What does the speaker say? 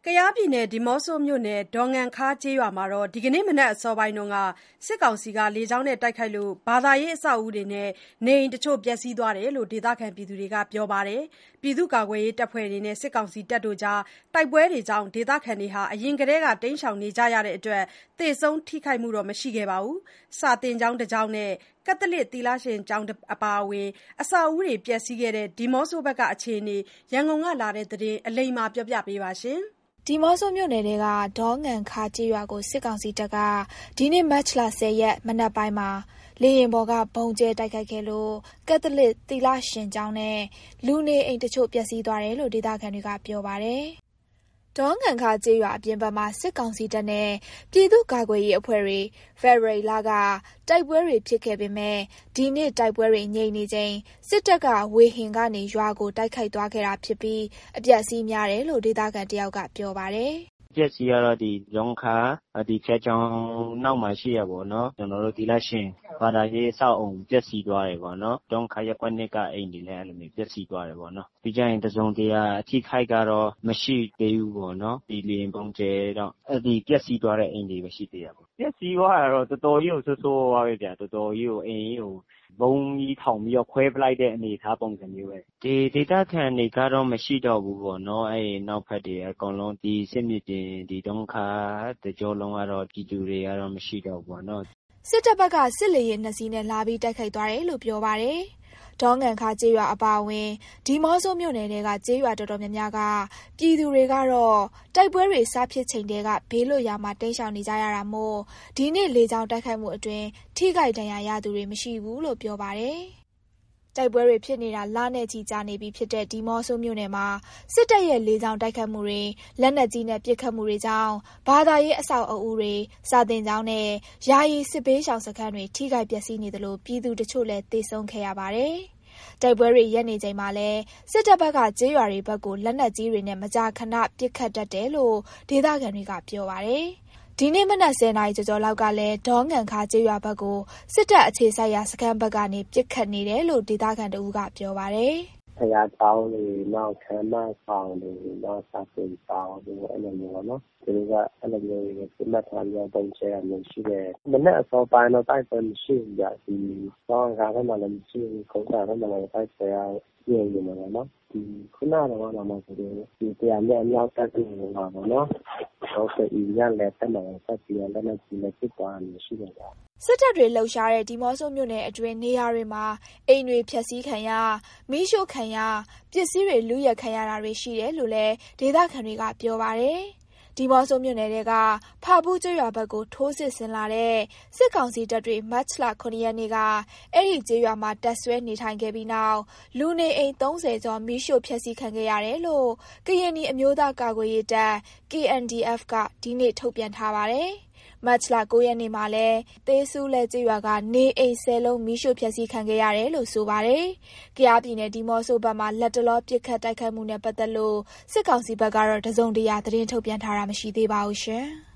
ကယားပြည်နယ်ဒီးမော့ဆိုမြို့နယ်ဒေါငန်ခါးကျေးရွာမှာဒီကနေ့မနက်အစောပိုင်းကစစ်ကောင်စီကလေကြောင်းနဲ့တိုက်ခိုက်လို့ဘာသာရေးအဆောက်အဦတွေနဲ့နေအိမ်တချို့ပျက်စီးသွားတယ်လို့ဒေသခံတွေကပြောပါတယ်။ပြည်သူ့ကာကွယ်ရေးတပ်ဖွဲ့တွေနဲ့စစ်ကောင်စီတပ်တို့ကြားတိုက်ပွဲတွေကြောင့်ဒေသခံတွေအရင်ကတည်းကတိမ်းရှောင်နေကြရတဲ့အတွက်သေဆုံးထိခိုက်မှုတော့မရှိခဲ့ပါဘူး။စာသင်ကျောင်းတစ်ကျောင်းနဲ့ကက်သလစ်သီလရှင်ကျောင်းအပါအဝင်အဆောက်အဦတွေပျက်စီးခဲ့တဲ့ဒီးမော့ဆိုဘက်ကအခြေအနေရန်ကုန်ကလာတဲ့သတင်းအလိမ္မာပြောပြပေးပါရှင်။ဒီးမော့ဆိုမြို့နယ်ကဒေါငန်ခါးကျေးရွာကိုစစ်ကောင်စီတပ်ကဒီနေ့မတ်လ 10 ရက်မနက်ပိုင်းမှာလေယာဉ်ပေါ်ကဘုံကျဲတိုက်ခိုက်ခဲ့လို့ကက်သလစ်သီလရှင်ကျောင်းနဲ့လူနေအိမ်တချို့ပျက်စီးသွားတယ်လို့ဒေသခံတွေကပြောပါတယ်။ဒေါငန်ခါးကျေးရွာအပြင်ဘက်မှာစစ်ကောင်စီတပ်နဲ့ပြည်သူ့ကာကွယ်ရေးအဖွဲ့တွေဖေဖော်ဝါရီလကတိုက်ပွဲတွေဖြစ်ခဲ့ပေမဲ့ဒီနေ့တိုက်ပွဲတွေငြိမ်နေချိန်စစ်တပ်ကဝေဟင်ကနေရွာကိုတိုက်ခိုက်သွားခဲ့တာဖြစ်ပြီးအပျက်အစီးများတယ်လို့ဒေသခံတယောက်ကပြောပါတယ်။ပျက်စီးကတော့ဒီဒေါငန်ခါးဒီဖျက်ချောင်းနောက်မှာရှိရပေါ့နော်ကျွန်တော်တို့သီလရှင်ဘာသာရေးအဆောက်အုံပျက်စီးသွားတယ်ပေါ့နော်ဒေါငန်ခါးရပ်ကွက်နှစ်ကအိမ်တွေလည်းအဲ့လိုမျိုးပျက်စီးသွားတယ်ပေါ့နော်ပြီးကြရင်တစုံတရာအထိခိုက်ကတော့မရှိသေးဘူးပေါ့နော်ဒီလေယာဉ်ပုံကျဲတော့ဒီပျက်စီးသွားတဲ့အိမ်တွေပဲရှိသေးတာပေါ့ပျက်စီးသွားတာတော့တော်တော်ကြီးကိုဆိုးဆိုးဝါးပဲဗျာတော်တော်ကြီးကိုအိမ်ကြီးကိုဘုံကြီးထောင်ပြီးတော့ခွဲပလိုက်တဲ့အနေအထားပုံစံမျိုးပဲဒီဒေသခံတွေကတော့မရှိတော့ဘူးပေါ့နော်အဲ့နောက်ဖက်တွေအကုန်လုံးဒီစစ်မြေပြင်ဒီဒေါငန်ခါးတကြောလုံးကတော့ပြည်သူတွေကတော့မရှိတော့ဘူးပေါ့နော်စစ်တပ်ဘက်ကစစ်လေယာဉ်2စီးနဲ့လာပြီးတိုက်ခိုက်သွားတယ်လို့ပြောပါတယ်။ဒေါငန်ခါးကျေးရွာအပါအဝင်ဒီးမော့ဆိုမြို့နယ်တွေကကျေးရွာတော်တော်များများကပြည်သူတွေကတော့တိုက်ပွဲတွေစဖြစ်ချိန်တည်းကဘေးလွတ်ရာမှာတိမ်းရှောင်နေကြရတာမို့ဒီနေ့လေကြောင်းတိုက်ခိုက်မှုအတွင်းထိခိုက်ဒဏ်ရာရသူတွေမရှိဘူးလို့ပြောပါတယ်။တိုက်ပွဲတွေဖြစ်နေတာလနဲ့ချီကြာနေပြီဖြစ်တဲ့ဒီးမော့ဆိုမြို့နယ်မှာစစ်တပ်ရဲ့လေကြောင်းတိုက်ခိုက်မှုတွေလက်နက်ကြီးနဲ့ပစ်ခတ်မှုတွေကြောင့်ဘာသာရေးအဆောက်အဦတွေစာသင်ကျောင်းနဲ့ယာယီစစ်ဘေးရှောင်စခန်းတွေထိခိုက်ပျက်စီးနေသလိုပြည်သူတချို့လည်းသေဆုံးခဲ့ရပါတယ်။တိုက်ပွဲတွေရပ်နေချိန်မှာလဲစစ်တပ်ဘက်ကကျေးရွာတွေဘက်ကိုလက်နက်ကြီးတွေနဲ့မကြာခဏပစ်ခတ်တတ်တယ်လို့ဒေသခံတွေကပြောပါတယ်။ဒီနေ့မနက်10 နာရီကျော်လောက်ကလည်းဒေါငန်ခါးကျေးရွာဘက်ကိုစစ်တပ်အခြေစိုက်ရာစခန်းဘက်ကနေပစ်ခတ်နေတယ်လို့ဒေသခံတဦးကပြောပါတယ်။ဘုရားကျောင်းတွေနောက်ခမ်းမဆောင်တွေနောက်စာသင်ကျောင်းတွေအဲ့လိုမျိုးပေါ့နော်သူတို့ကအဲ့လိုမျိုးတွေပြတ်ထားပြီးတော့ပုံချရမျိုးရှိတယ်မနေ့အစောပိုင်းတော့တိုက်ပွဲမရှိဘူးကြဒီဒေါငန်ခါးဘက်မှာလည်းမရှိဘူးခုံးတာဘက်မှာလည်းတိုက်ပွဲရပြင်းနေမှာနော်ဒီခုနကတော့မှဆိုတော့ဒီတရားနဲ့အမြောက်တက်နေမှာပေါ့နော်ဟုတ်ကဲ့ဒီရလည်းတက်မှာဆက်ပြီးတော့လည်းဒီလည်းဖြစ်သွားတယ်ရှိတယ်ဗျာစစ်တပ်တွေလှုပ်ရှားတဲ့ဒီးမော့ဆိုမြို့နယ်အတွင်းနေရာတွေမှာအိမ်တွေဖျက်ဆီးခံရမီးရှို့ခံရပစ္စည်းတွေလုယက်ခံရတာတွေရှိတယ်လို့လည်းဒေသခံတွေကပြောပါတယ်။ဒီးမော့ဆိုမြို့နယ်ကဖာဘူးကျွော်ရွာဘက်ကိုထိုးစစ်ဆင်လာတဲ့စစ်ကောင်စီတပ်တွေမတ်လ 9 ရက်နေ့ကအဲ့ဒီကျေးရွာမှာတပ်ဆွဲနေထိုင်ခဲ့ပြီးနောက်လူနေအိမ်30ကျော်မီးရှို့ဖျက်ဆီးခံခဲ့ရတယ်လို့ကရင်နီအမျိုးသားကာကွယ်ရေးတပ် KNDF ကဒီနေ့ထုတ်ပြန်ထားပါတယ်။မတ်လ 9 ရက်နေ့မှာလဲသေးဆူလဲကျေးရွာကနေအိမ်10လုံးမီးရှို့ဖျက်ဆီးခံခဲ့ရတယ်လို့ဆိုပါတယ်။ကယားပြည်နယ်ဒီးမော့ဆိုဘက်မှာလက်တလောပစ်ခတ်တိုက်ခိုက်မှုနဲ့ပတ်သက်လို့စစ်ကောင်စီဘက်ကတော့တစုံတရာသတင်းထုတ်ပြန်ထားတာမရှိသေးပါဘူးရှင်။